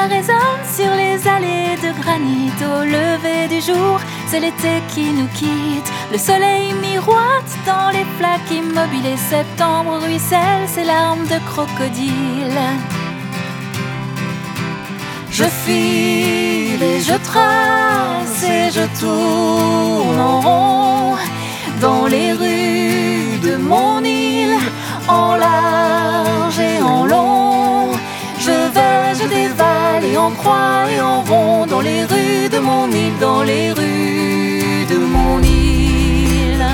voix résonne sur les allées de granit. Au lever du jour, c'est l'été qui nous quitte. Le soleil miroite dans les flaques immobiles et septembre ruisselle ses larmes de crocodile. Je file et je trace et je tourne en rond dans les rues de mon île, en large et en long. Je vais, je dévale et en croix et en rond dans les rues de mon île, dans les rues de mon île.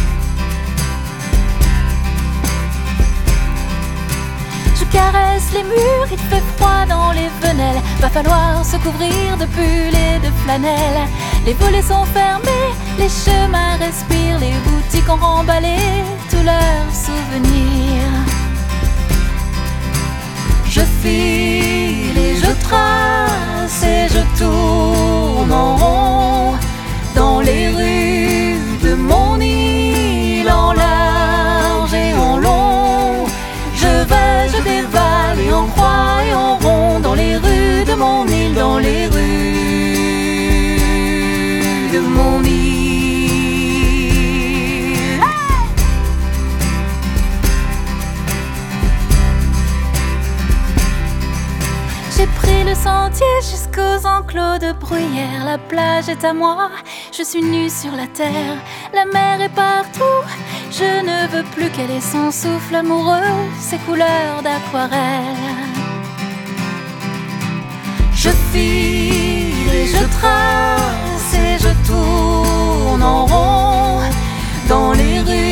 Je caresse les murs, il fait froid dans les venelles. Va falloir se couvrir de pulls et de flanelles. Les volets sont fermés, les chemins respirent, les boutiques ont remballé tous leurs souvenirs. Je file et je trace et je tourne en rond dans les rues de mon île, en large et en long. Je vais, je dévale et en croix et en rond dans les rues de mon île, dans les rues de mon île. J'ai pris le sentier jusqu'aux enclos de bruyère. La plage est à moi, je suis nue sur la terre. La mer est partout, je ne veux plus qu'elle ait son souffle amoureux, ses couleurs d'aquarelle. Je file et je trace et je tourne en rond dans les rues